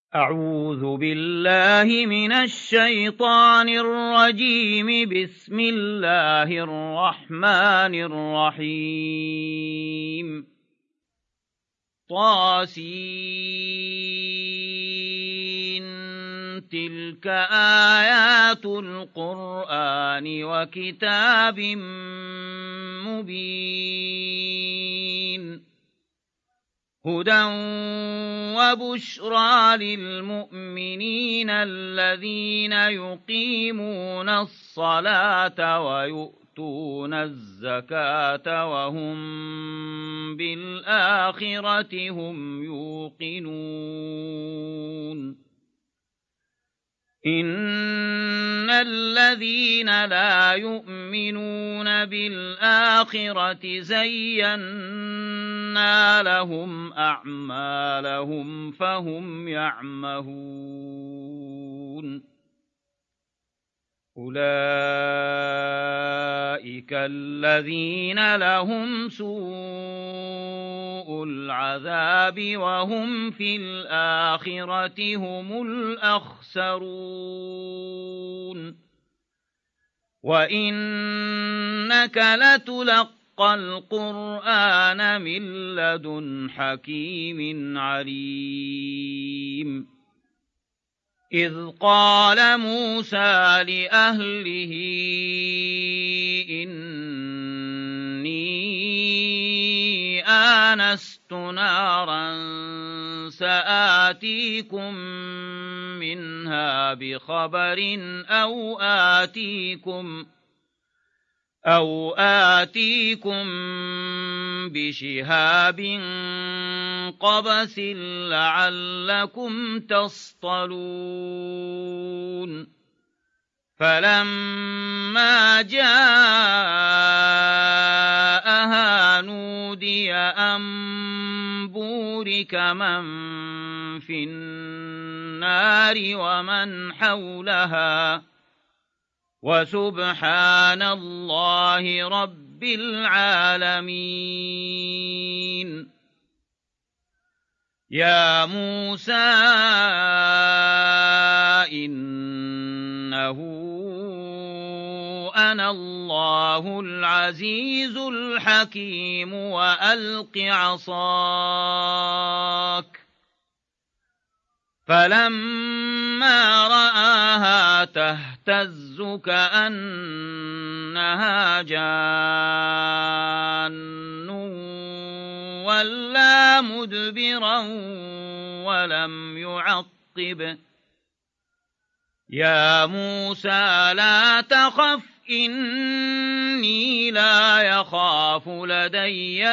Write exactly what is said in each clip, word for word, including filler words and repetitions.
أعوذ بالله من الشيطان الرجيم. بسم الله الرحمن الرحيم. طاسين تلك آيات القرآن وكتاب مبين هدى وبشرى للمؤمنين الذين يقيمون الصلاة ويؤتون الزكاة وهم بالآخرة هم يوقنون. إن الذين لا يؤمنون بالآخرة زينا لهم أعمالهم فهم يعمهون. أولئك الذين لهم سوء العذاب وهم في الآخرة هم الأخسرون. وإنك لتلقى القرآن من لدن حكيم عليم. إذ قال موسى لأهله إني آنست نارا سآتيكم منها بخبر أو آتيكم أو آتيكم بشهاب قبس لعلكم تصطلون. فلما جاءها نودي أن بورك من في النار ومن حولها وسبحان الله رب العالمين. يا موسى إنه أنا الله العزيز الحكيم وألق عصاك. فلما رآها تهتز كأنها جان ولا مدبرا ولم يعقب. يا موسى لا تخف إني لا يخاف لدي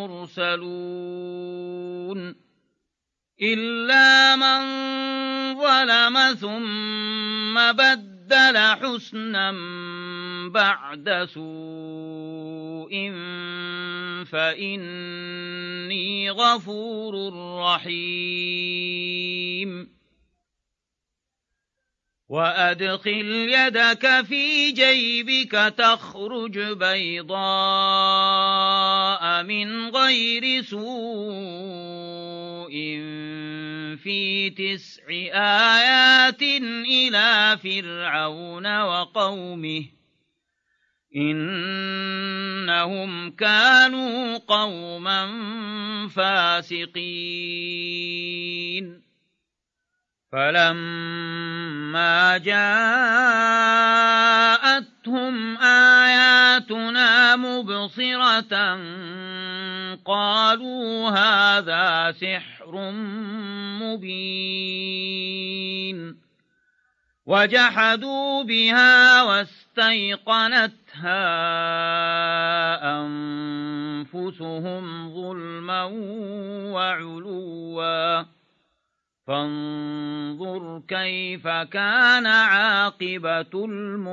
المرسلون. إلا من ظلم ثم بدل حسنا بعد سوء فإني غفور رحيم. وأدخل يدك في جيبك تخرج بيضاء من غير سوء في تسع آيات إلى فرعون وقومه إنهم كانوا قوما فاسقين. فلما جاءتهم آياتنا مبصرة قالوا هذا سحر مبين. وجحدوا بها واستيقنتها أنفسهم ظلما وعلوا فانظر كيف كان عاقبة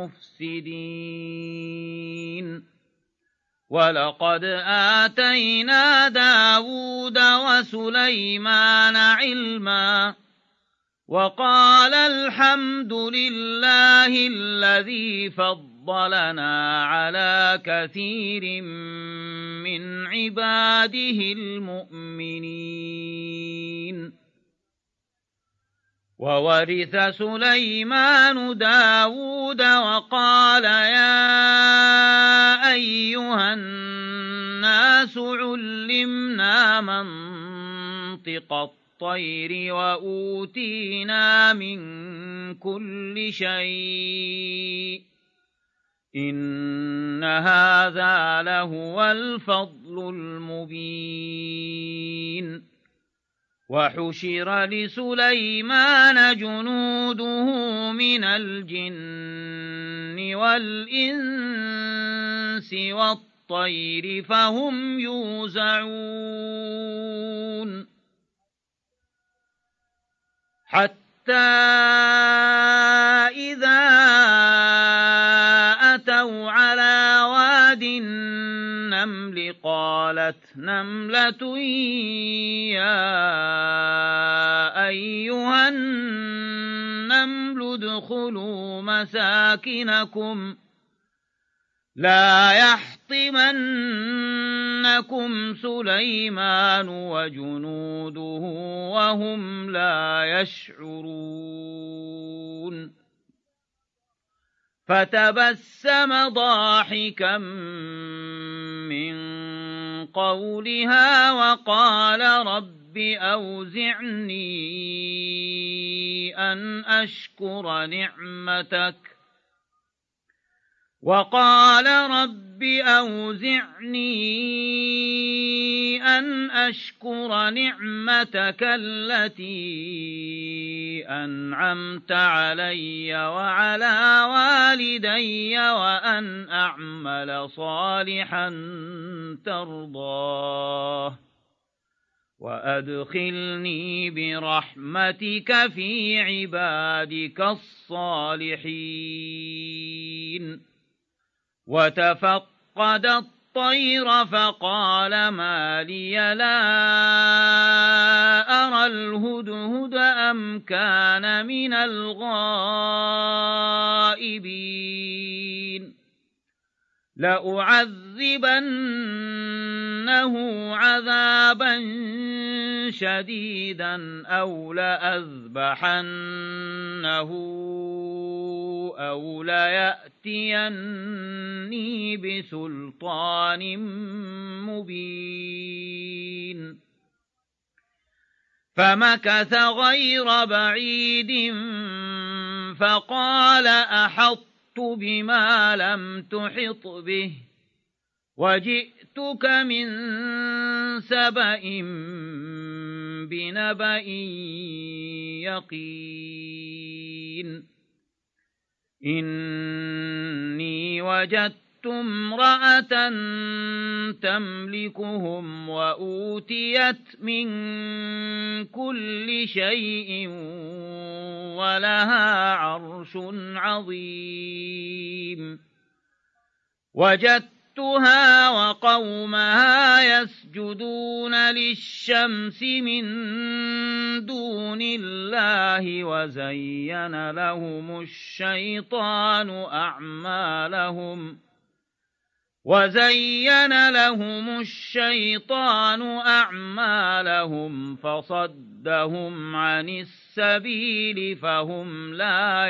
المفسدين. ولقد آتينا داود وسليمان علما وقال الحمد لله الذي فضلنا على كثير من عباده المؤمنين. وورث سليمان داود وقال يا أيها الناس علمنا منطق الطير وأوتينا من كل شيء إن هذا لهو الفضل المبين وحشر لسليمان جنوده من الجن والإنس والطير فهم يوزعون حتى إذا أتوا على واد النمل قالت نملة يا أيها النمل ادخلوا مساكنكم لا يحطمنكم سليمان وجنوده وهم لا يشعرون فتبسم ضاحكا من قولها وقال رب أوزعني أن أشكر نعمتك وقال رب أوزعني أن أشكر نعمتك التي أنعمت علي وعلى والدي وأن أعمل صالحا ترضاه وأدخلني برحمتك في عبادك الصالحين وتفقد الطير فقال ما لي لا أرى الهدهد أم كان من الغائبين لأعذبنه عذابا شديدا أو لأذبحنه أو ليأتيني بسلطان مبين فمكث غير بعيد فقال أحطت بما لم تحط به وجئتك من سبأ بنبأ يقين إني وجدت امرأة تملكهم وأوتيت من كل شيء ولها عرش عظيم وجدتها وقومها يسجدون للشمس من دون الله وزين لهم الشيطان أعمالهم وزين لهم الشيطان أعمالهم فصدهم عن السبيل فهم لا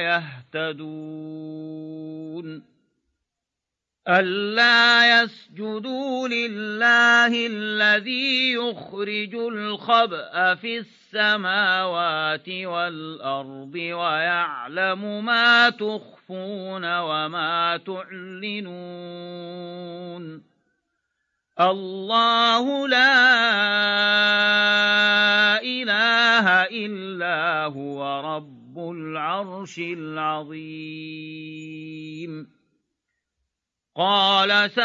يهتدون ألا يسجدوا لله الذي يخرج الخبأ في السماوات والأرض ويعلم ما تخفون وما تعلنون الله لا إله إلا هو رب العرش العظيم قال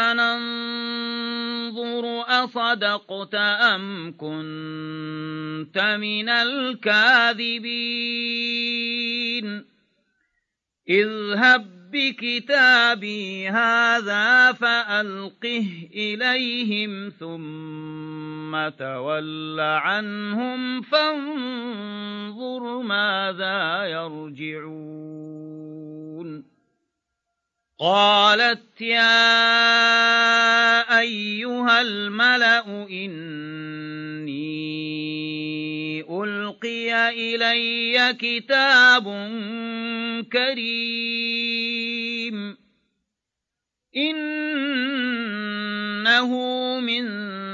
سننظر أصدقت أم كنت من الكاذبين اذهب بكتابي هذا فألقه إليهم ثم تول عنهم فانظر ماذا يرجعون قالت يا أيها الملأ إني ألقي أوحي إلي كتاب كريم إنه من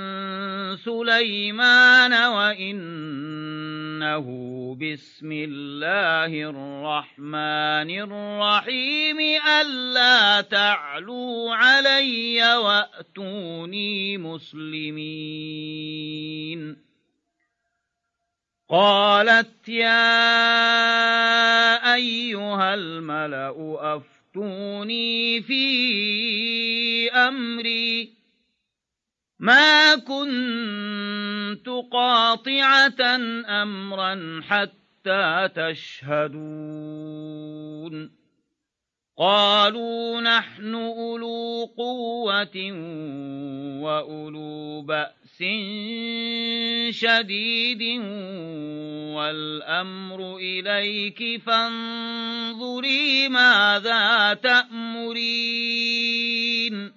سليمان وإنه بسم الله الرحمن الرحيم ألا تعلوا علي وأتوني مسلمين قالت يا أيها الملأ أفتوني في أمري ما كنت قاطعة أمرا حتى تشهدون قالوا نحن أولو قوة وأولو بأس شديد والأمر إليك فانظري ماذا تأمرين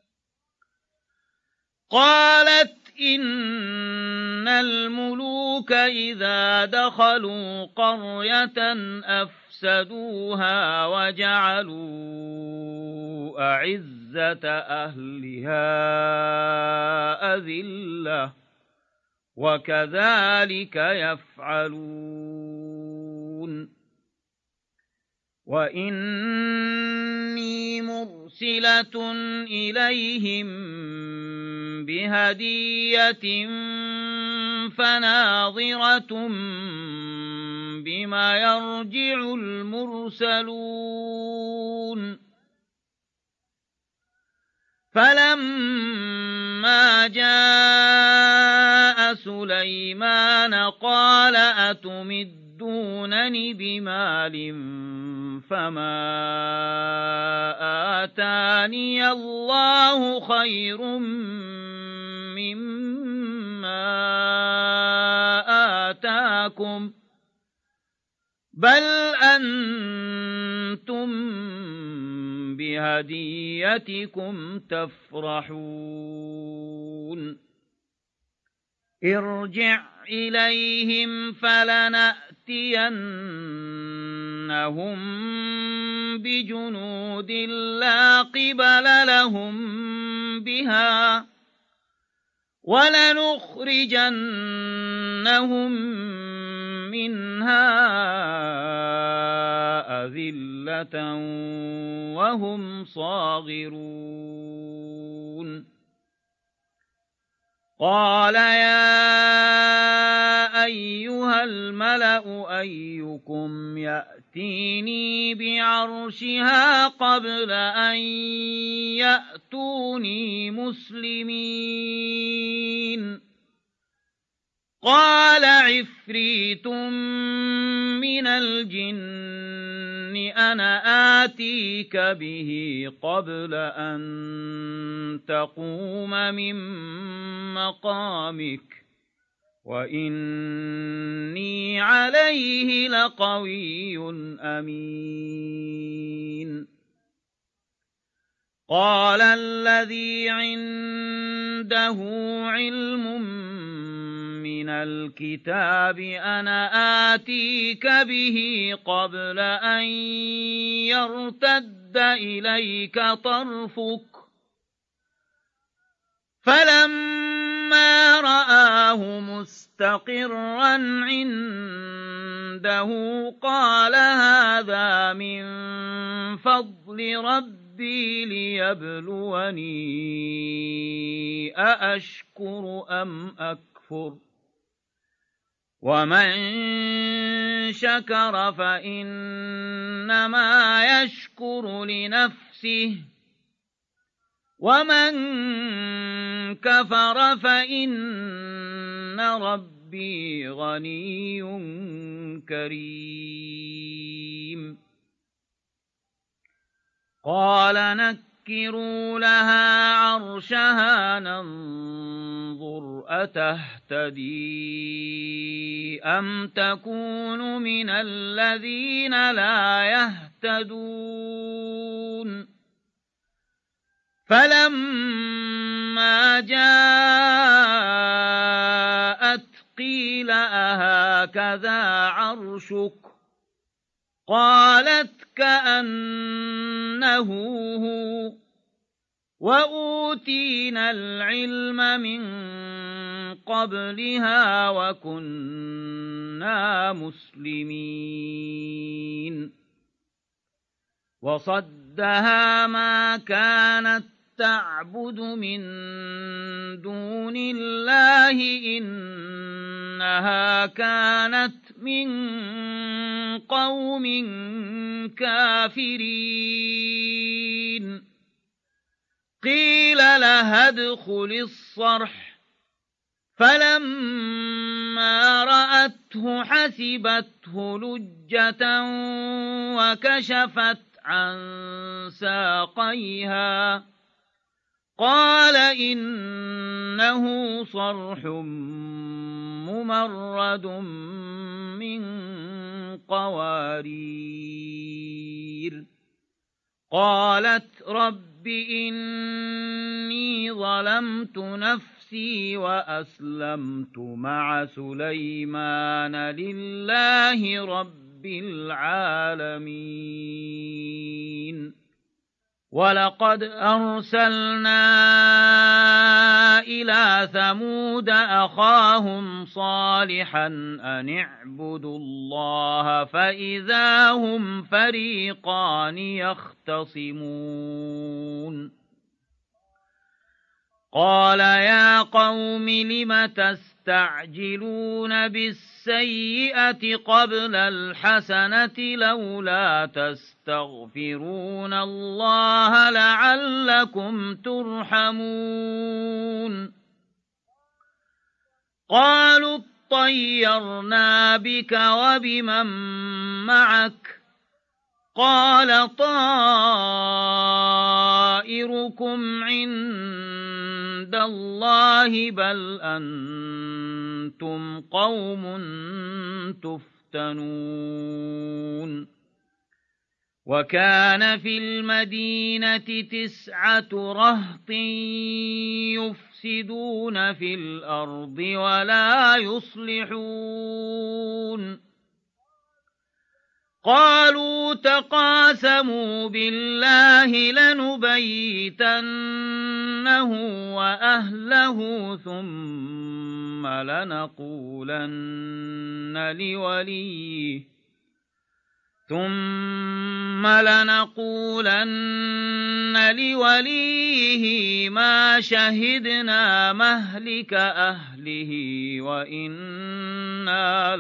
قالت إن الملوك إذا دخلوا قرية أفسدوها وجعلوا أعزة أهلها أذلة وكذلك يفعلون وإني مرسلة إليهم بهدية فناظرة بما يرجع المرسلون فلما جاء سليمان قال أتمدونني بمال فما آتاني الله خير مما آتاكم بل أنتم بهديتكم تفرحون ارجع إليهم فلنأتينهم بجنود لا قبل لهم بها ولنخرجنهم منها أذلة وهم صاغرون قال يا أيها الملأ أيكم يأتيني بعرشها قبل أن يأتوني مسلمين قال عفريت من الجن أنا آتيك به قبل أن تقوم من مقامك وإني عليه لقوي أمين قال الذي عنده علم من الكتاب أنا آتيك به قبل أن يرتد إليك طرفك فلما رآه مستقرا عنده قال هذا من فضل ربي ليبلوني أأشكر أم أكفر ومن شكر فإنما يشكر لنفسه ومن كفر فإن ربي غني كريم قال نكروا لها عرشها ننظر أتهتدي أم تكون من الذين لا يهتدون فلما جاءت قيل أهكذا عرشك قالت كأنه هو وأوتينا العلم من قبلها وكنا مسلمين وصدها ما كانت تعبد من دون الله إنها كانت من قوم كافرين قيل لها ادخل الصرح فلما رأته حسبته لجة وكشفت عن ساقيها قال إنه صرح ممرد من قوارير قالت رب إني ظلمت نفسي وأسلمت مع سليمان لله رب العالمين ولقد أرسلنا إلى ثمود أخاهم صالحا أن اعبدوا الله فإذا هم فريقان يختصمون قال يا قوم لم تستعجلون بالسيئة قبل الحسنة لولا تستغفرون الله لعلكم ترحمون قالوا اطيرنا بك وبمن معك قال طائركم عند الله بل أنتم قوم تفتنون وكان في المدينة تسعة رهط يفسدون في الأرض ولا يصلحون قالوا تقاسموا بالله لنبيتنه وأهله ثم لنقولن لوليه ثم لنقولن لوليه ما شهدنا مهلك أهله وإنا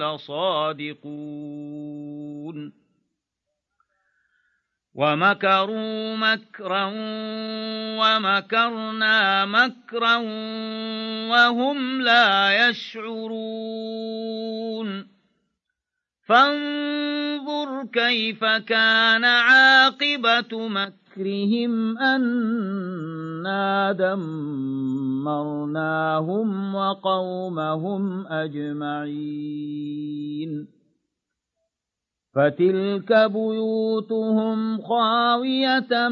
لصادقون ومكروا مكرا ومكرنا مكرا وهم لا يشعرون فانظر كيف كان عاقبة مكرهم أنا دمرناهم وقومهم أجمعين فتلك بيوتهم خاوية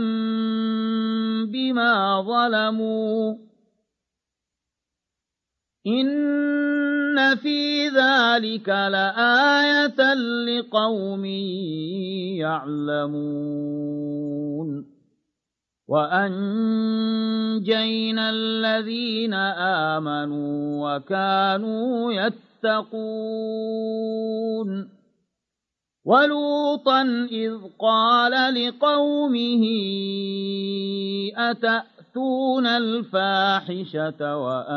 بما ظلموا إن في ذلك لآية لقوم يعلمون وأنجينا الذين آمنوا وكانوا يتقون ولوطا إذ قال لقومه أتأتون الفاحشة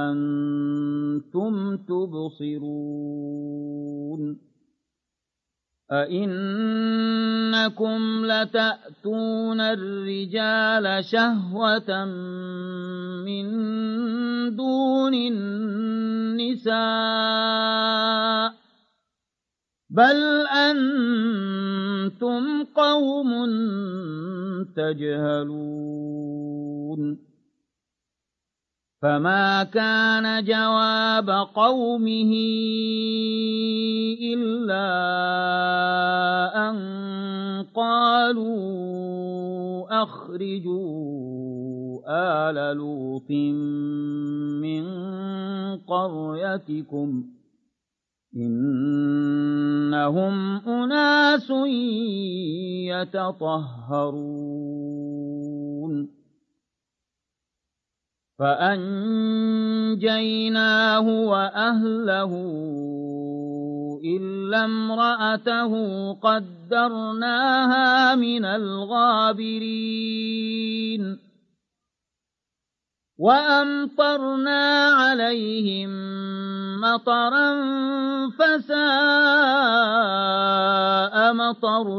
وأنتم تبصرون أئنكم لتأتون الرجال شهوة من دون النساء بل أنتم قوم تجهلون فما كان جواب قومه إلا أن قالوا أخرجوا آل لوط من قريتكم إنهم أناس يتطهرون فأنجيناه وأهله إلا امرأته قدرناها من الغابرين وأمطرنا عليهم مطرا فساء مطر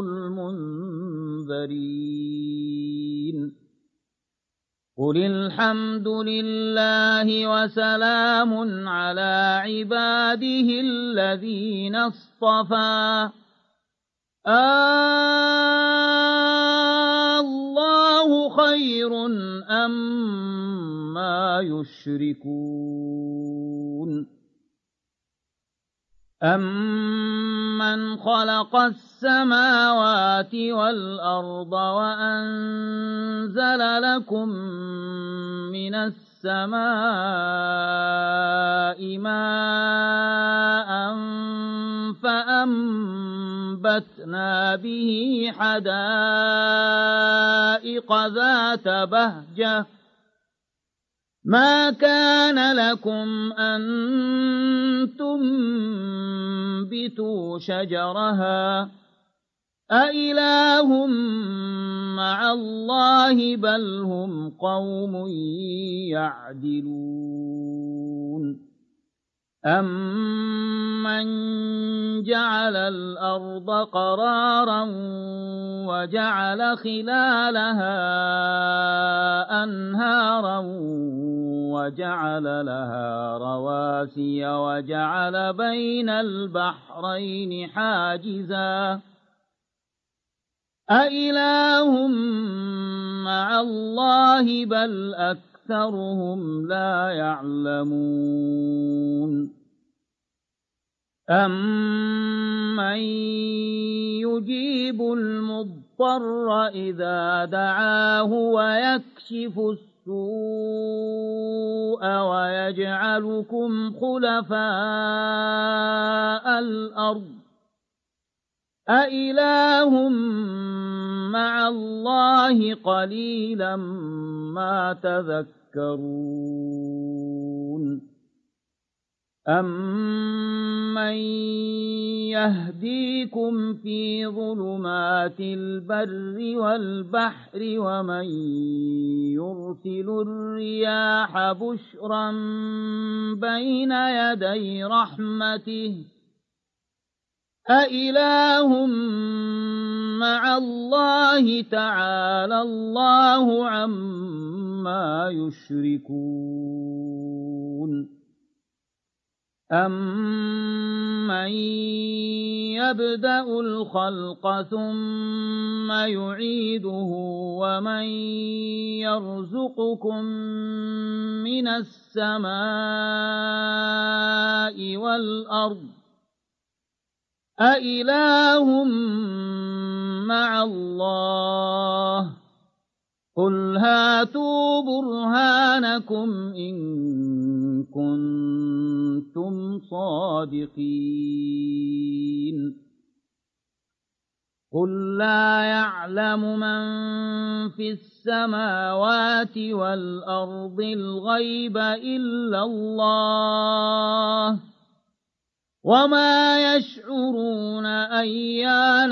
المنذرين قل الحمد لله وسلام على عباده الذين اصطفى الله خير أما يشركون أمن خلق السماوات والأرض وأنزل لكم من السماء ماء فأنبتنا به حدائق ذات بهجة ما كان لكم أن تنبتوا شجرها أإله مع الله بل هم قوم يعدلون أمن جعل الأرض قرارا وجعل خلالها أنهارا وجعل لها رواسي وجعل بين البحرين حاجزا أإله مع الله بل أكثرهم لا يعلمون أمن يجيب المضطر إذا دعاه ويكشف السوء ويجعلكم خلفاء الأرض أإله مع الله قليلا ما تذكرون أمن يهديكم في ظلمات البر والبحر ومن يرسل الرياح بشرا بين يدي رحمته أإله مع الله تعالى الله عما يشركون أمن يبدأ الخلق ثم يعيده ومن يرزقكم من السماء والأرض أإله مع الله قل هاتوا برهانكم إن كنتم صادقين قل لا يعلم من في السماوات والأرض الغيب إلا الله وما يشعرون أيان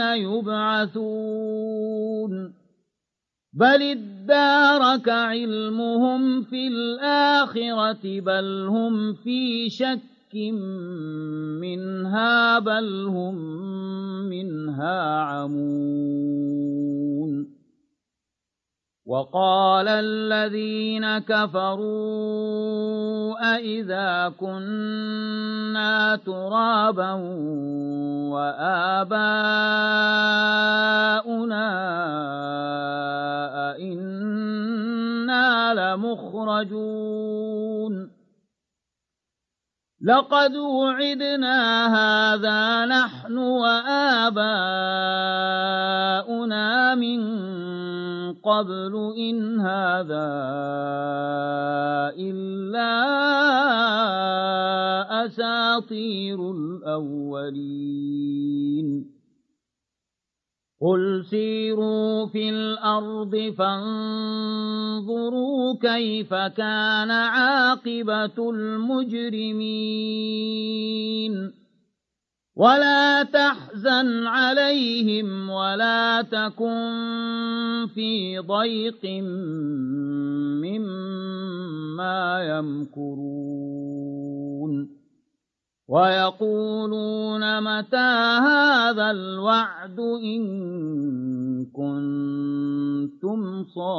يبعثون بل ادارك علمهم في الآخرة بل هم في شك منها بل هم منها عمون وقال الذين كفروا أئذا كنا ترابا وآباؤنا أئنا لمخرجون لقد وعدنا هذا نحن وآباؤنا من قبل إن هذا إلا أساطير أساطير الأولين قل سيروا في الأرض فانظروا كيف كان عاقبة المجرمين ولا تحزن عليهم ولا تكن في ضيق مما يمكرون ويقولون متى هذا الوعد إن كنتم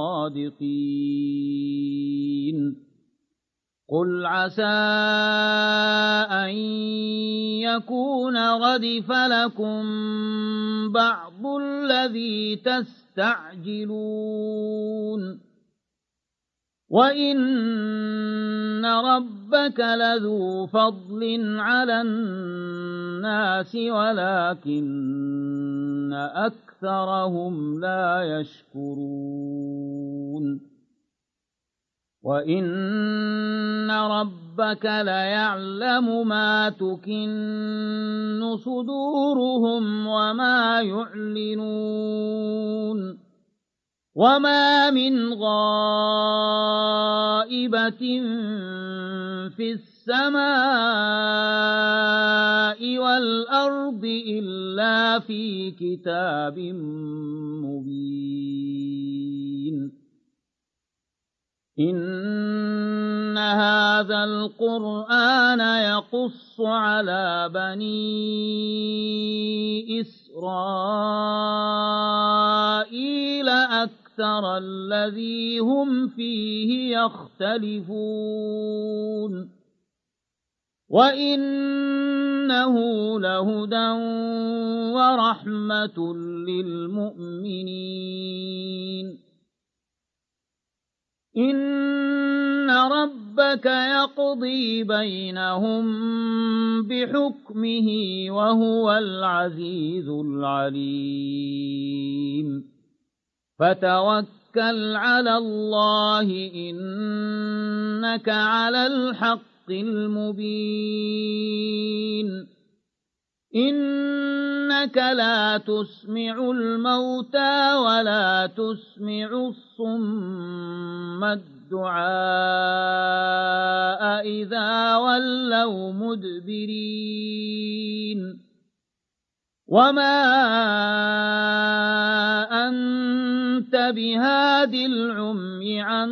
صادقين قل عسى أن يكون ردف لكم بعض الذي تستعجلون وَإِنَّ رَبَّكَ لَذُو فَضْلٍ عَلَى النَّاسِ وَلَكِنَّ أَكْثَرَهُمْ لَا يَشْكُرُونَ وَإِنَّ رَبَّكَ لَيَعْلَمُ مَا تُكِنُّ صُدُورُهُمْ وَمَا يُعْلِنُونَ وَمَا مِنْ غَائِبَةٍ فِي السَّمَاءِ وَالْأَرْضِ إِلَّا فِي كِتَابٍ مُبِينٍ إِنَّ هَذَا الْقُرْآنَ يَقُصُّ عَلَى بَنِي إِسْرَائِيلَ أَكْثَرَ الَّذِي هُمْ فِيهِ يَخْتَلِفُونَ وَإِنَّهُ لَهُدًى وَرَحْمَةٌ لِلْمُؤْمِنِينَ إِنَّ رَبَّكَ يَقْضِي بَيْنَهُم بِحُكْمِهِ وَهُوَ الْعَزِيزُ الْعَلِيمُ فَتَوَكَّلْ عَلَى اللَّهِ إِنَّكَ عَلَى الْحَقِّ الْمُبِينِ إِنَّكَ لَا تُسْمِعُ الْمَوْتَىٰ وَلَا تُسْمِعُ الصُّمَّ الدُّعَاءَ إِذَا وَلَّوْا مُدْبِرِينَ وَمَا أَنتَ بِهَادِ الْعُمْيِ عَن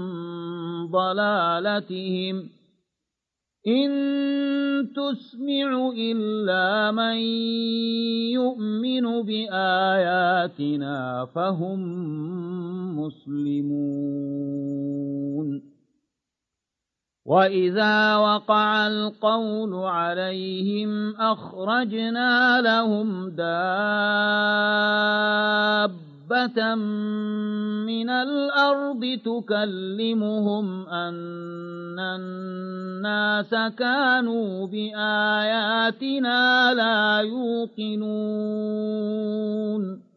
ضَلَالَتِهِمْ إِن تُسْمِعُ إِلَّا مَن يُؤْمِنُ بِآيَاتِنَا فَهُم مُّسْلِمُونَ وَإِذَا وَقَعَ الْقَوْلُ عَلَيْهِمْ أَخْرَجْنَا لَهُمْ دَابَّةً مِّنَ الْأَرْضِ تُكَلِّمُهُمْ أَنَّ النَّاسَ كَانُوا بِآيَاتِنَا لَا يُوقِنُونَ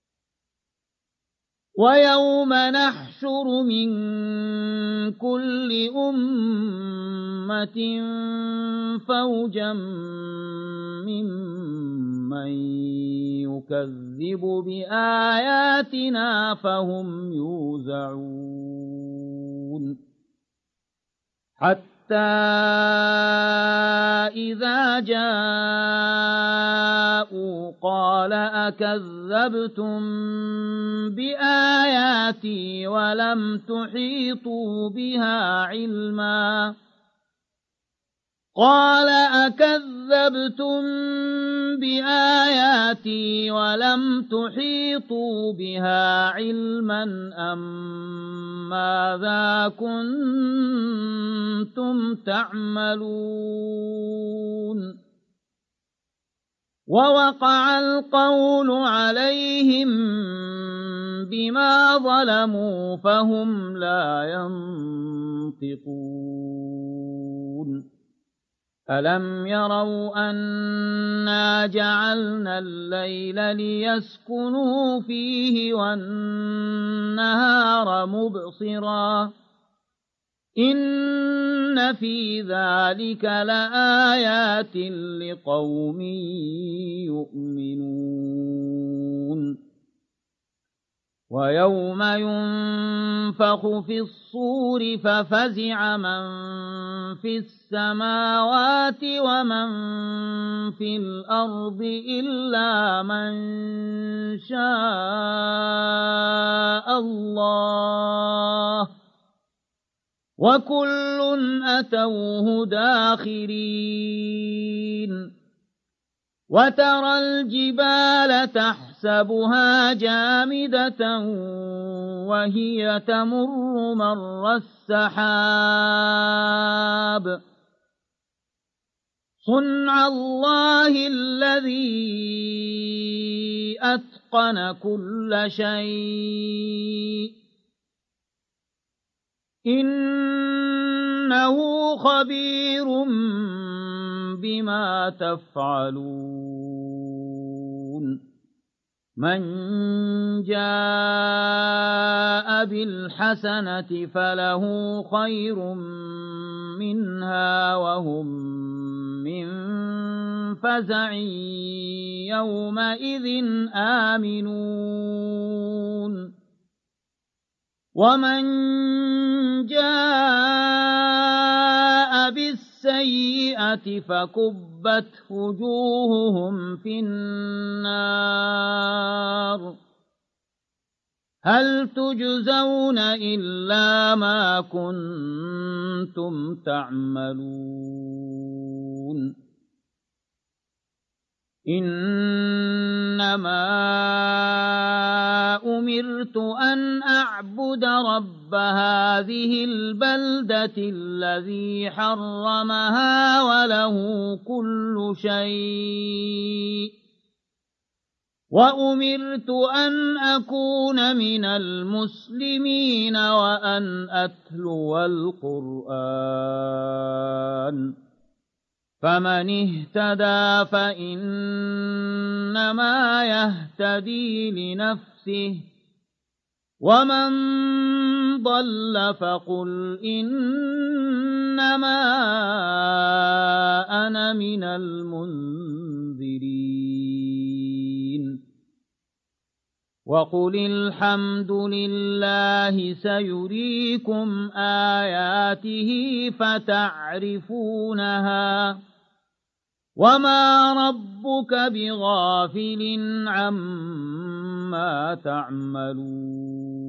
وَيَوْمَ نَحْشُرُ مِن كُلِّ أُمَّةٍ فَوْجًا مِّمَّن يُكَذِّبُ بِآيَاتِنَا فَهُمْ يُوزَعُونَ حَتَّى إِذَا جَاءُوا قَالَ أَكَذَّبْتُم بِآيَاتِي وَلَمْ تُحِيطُوا بِهَا عِلْمًا قَالَ أَكَذَّبْتُم بِآيَاتِي وَلَمْ تُحِيطُوا بِهَا عِلْمًا أَم مَّاذَا كُنتُمْ تَعْمَلُونَ وَوَقَعَ الْقَوْلُ عَلَيْهِم بِمَا ظَلَمُوا فَهُمْ لَا يَنطِقُونَ أَلَمْ يَرَوْا أَنَّا جَعَلْنَا اللَّيْلَ لِيَسْكُنُوا فِيهِ وَالنَّهَارَ مُبْصِرًا إن في ذلك لآيات لقوم يؤمنون ويوم ينفخ في الصور ففزع من في السماوات ومن في الأرض إلا من شاء الله وكل أتوه داخرين وترى الجبال تحسبها جامدة وهي تمر مر السحاب صنع الله الذي أتقن كل شيء إنه خبير بما تفعلون من جاء بالحسنة فله خير منها وهم من فزع يومئذ آمنون ومن جاء بالسيئة فكبت وجوههم في النار هل تجزون إلا ما كنتم تعملون إنما أمرت أن أعبد رب هذه البلدة الذي حرمها وله كل شيء وأمرت أن أكون من المسلمين وأن أتلو القرآن فمن اهتدى فإنما يهتدي لنفسه ومن ضل فقل إنما أنا من المنذرين وقل الحمد لله سيريكم آياته فتعرفونها وما ربك بغافل عما تعملون